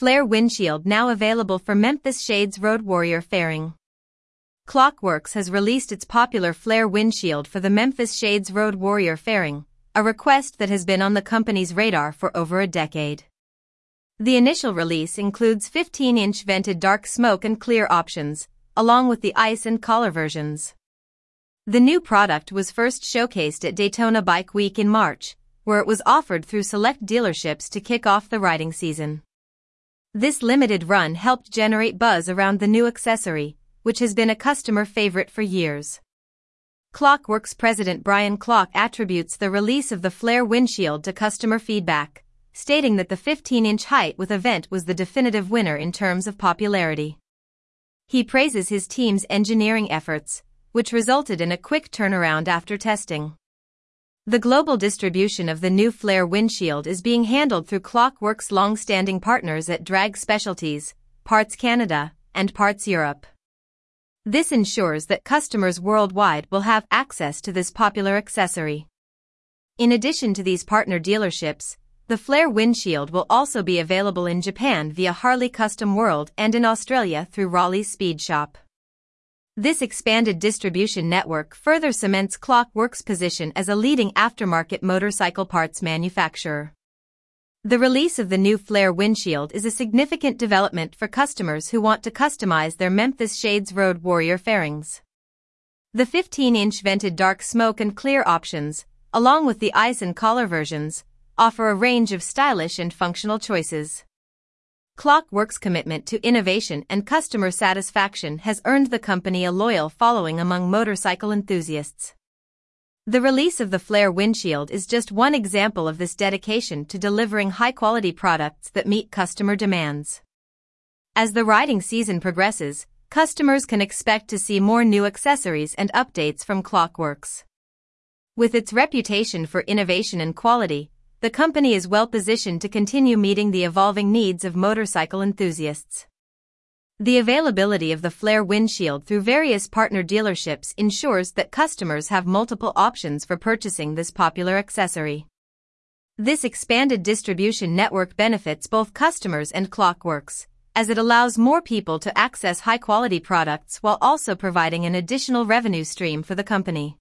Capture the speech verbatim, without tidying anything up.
Flare windshield now available for Memphis Shades Road Warrior fairing. Clockworks has released its popular Flare windshield for the Memphis Shades Road Warrior fairing, a request that has been on the company's radar for over a decade. The initial release includes fifteen inch vented dark smoke and clear options, along with the ice and collar versions. The new product was first showcased at Daytona Bike Week in March, where it was offered through select dealerships to kick off the riding season. This limited run helped generate buzz around the new accessory, which has been a customer favorite for years. Clockworks president Brian Clock attributes the release of the Flare windshield to customer feedback, stating that the fifteen inch height with a vent was the definitive winner in terms of popularity. He praises his team's engineering efforts, which resulted in a quick turnaround after testing. The global distribution of the new Flare windshield is being handled through Clockworks' long-standing partners at Drag Specialties, Parts Canada, and Parts Europe. This ensures that customers worldwide will have access to this popular accessory. In addition to these partner dealerships, the Flare windshield will also be available in Japan via Harley Custom World and in Australia through Raleigh's Speed Shop. This expanded distribution network further cements Clockworks' position as a leading aftermarket motorcycle parts manufacturer. The release of the new Flare windshield is a significant development for customers who want to customize their Memphis Shades Road Warrior fairings. The fifteen inch vented dark smoke and clear options, along with the ice and collar versions, offer a range of stylish and functional choices. Clockworks' commitment to innovation and customer satisfaction has earned the company a loyal following among motorcycle enthusiasts. The release of the Flare windshield is just one example of this dedication to delivering high-quality products that meet customer demands. As the riding season progresses, customers can expect to see more new accessories and updates from Clockworks. With its reputation for innovation and quality, the company is well positioned to continue meeting the evolving needs of motorcycle enthusiasts. The availability of the Flare windshield through various partner dealerships ensures that customers have multiple options for purchasing this popular accessory. This expanded distribution network benefits both customers and Clockworks, as it allows more people to access high-quality products while also providing an additional revenue stream for the company.